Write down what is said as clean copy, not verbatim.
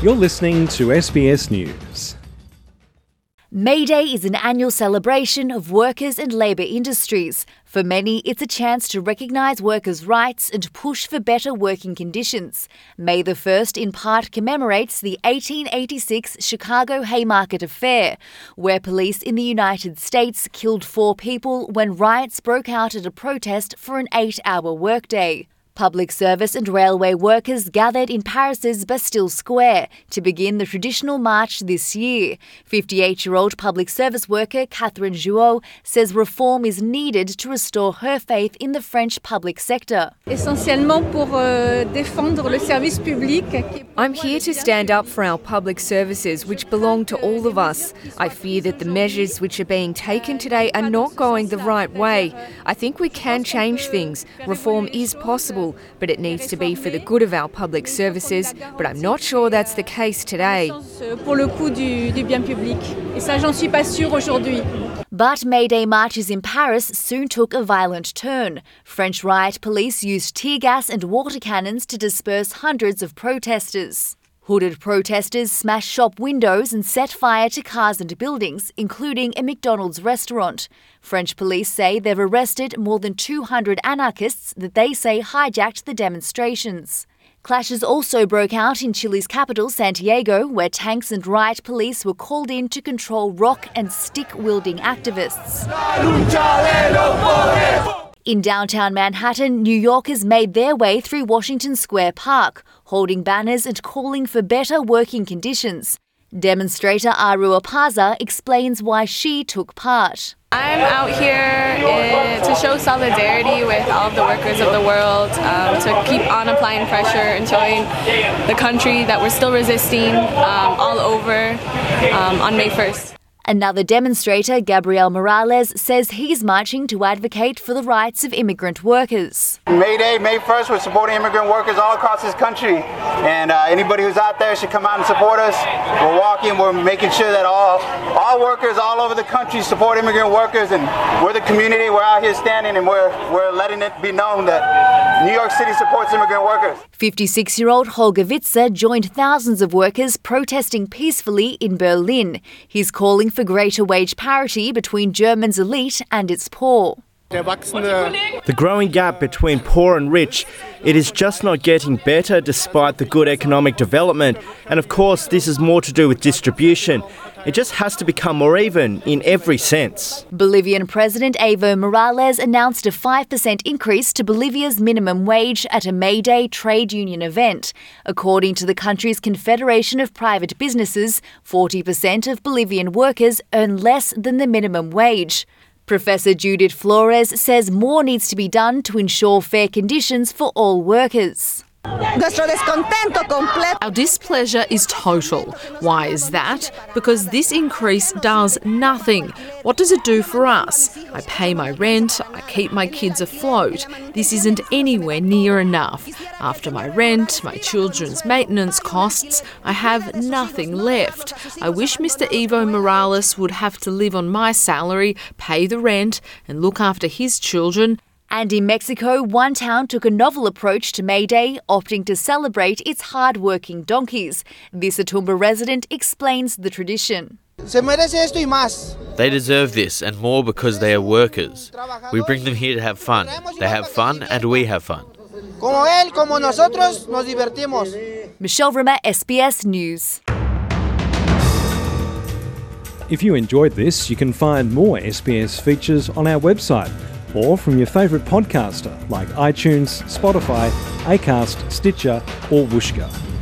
You're listening to SBS News. May Day is an annual celebration of workers and labour industries. For many, it's a chance to recognise workers' rights and push for better working conditions. May the 1st in part commemorates the 1886 Chicago Haymarket Affair, where police in the United States killed 4 people when riots broke out at a protest for an 8-hour workday. Public service and railway workers gathered in Paris's Bastille Square to begin the traditional march this year. 58-year-old public service worker Catherine Jouot says reform is needed to restore her faith in the French public sector. Essentiellement pour défendre le service public. I'm here to stand up for our public services, which belong to all of us. I fear that the measures which are being taken today are not going the right way. I think we can change things. Reform is possible, but it needs to be for the good of our public services, but I'm not sure that's the case today. Pour le coup du bien public. Et ça, j'en suis pas sûre aujourd'hui. But May Day marches in Paris soon took a violent turn. French riot police used tear gas and water cannons to disperse hundreds of protesters. Hooded protesters smashed shop windows and set fire to cars and buildings, including a McDonald's restaurant. French police say they've arrested more than 200 anarchists that they say hijacked the demonstrations. Clashes also broke out in Chile's capital, Santiago, where tanks and riot police were called in to control rock and stick-wielding activists. In downtown Manhattan, New Yorkers made their way through Washington Square Park, holding banners and calling for better working conditions. Demonstrator Arua Paza explains why she took part. I'm out here to show solidarity with all of the workers of the world, to keep on applying pressure and showing the country that we're still resisting all over on May 1st. Another demonstrator, Gabriel Morales, says he's marching to advocate for the rights of immigrant workers. May Day, May 1st, we're supporting immigrant workers all across this country. And anybody who's out there should come out and support us. We're walking, we're making sure that all workers all over the country support immigrant workers. And we're the community, we're out here standing and we're letting it be known that New York City supports immigrant workers. 56-year-old Holger Witzer joined thousands of workers protesting peacefully in Berlin. He's calling for greater wage parity between Germany's elite and its poor. The growing gap between poor and rich, it is just not getting better despite the good economic development. And of course, this is more to do with distribution. It just has to become more even in every sense. Bolivian President Evo Morales announced a 5% increase to Bolivia's minimum wage at a May Day trade union event. According to the country's Confederation of Private Businesses, 40% of Bolivian workers earn less than the minimum wage. Professor Judith Flores says more needs to be done to ensure fair conditions for all workers. Our displeasure is total. Why is that? Because this increase does nothing. What does it do for us? I pay my rent, I keep my kids afloat. This isn't anywhere near enough. After my rent, my children's maintenance costs, I have nothing left. I wish Mr. Evo Morales would have to live on my salary, pay the rent, and look after his children. And in Mexico, one town took a novel approach to May Day, opting to celebrate its hard-working donkeys. This Atumba resident explains the tradition. They deserve this and more because they are workers. We bring them here to have fun. They have fun and we have fun. Michelle Rimmer, SBS News. If you enjoyed this, you can find more SBS features on our website or from your favourite podcaster like iTunes, Spotify, Acast, Stitcher or Whooshkaa.